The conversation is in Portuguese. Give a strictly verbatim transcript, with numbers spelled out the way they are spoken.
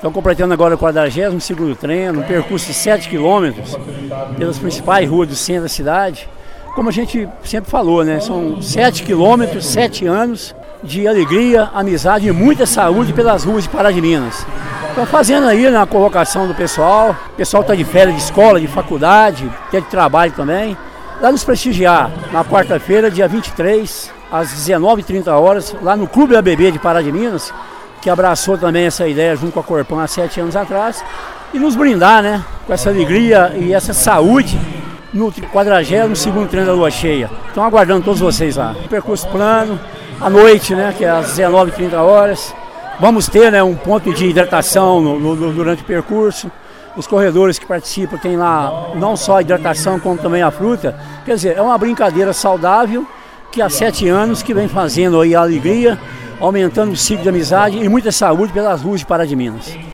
Estão completando agora o quadragésimo segundo treino, um percurso de sete quilômetros pelas principais ruas do centro da cidade. Como a gente sempre falou, né? São sete quilômetros, sete anos de alegria, amizade e muita saúde pelas ruas de Pará de Minas. Estão fazendo aí na colocação do pessoal, o pessoal está de férias de escola, de faculdade, até de trabalho também. Lá nos prestigiar na quarta-feira, dia vinte e três, às dezenove e trinta horas, lá no Clube A B B de Pará de Minas, que abraçou também essa ideia junto com a Corpan há sete anos atrás, e nos brindar, né, com essa alegria e essa saúde no quadragésimo segundo treino da lua cheia. Estão aguardando todos vocês lá. Percurso plano, à noite, né, que é às dezenove e trinta horas. Vamos ter, né, um ponto de hidratação no, no, durante o percurso. Os corredores que participam têm lá não só a hidratação, como também a fruta. Quer dizer, é uma brincadeira saudável que há sete anos que vem fazendo aí a alegria, aumentando o ciclo de amizade e muita saúde pelas ruas de Pará de Minas.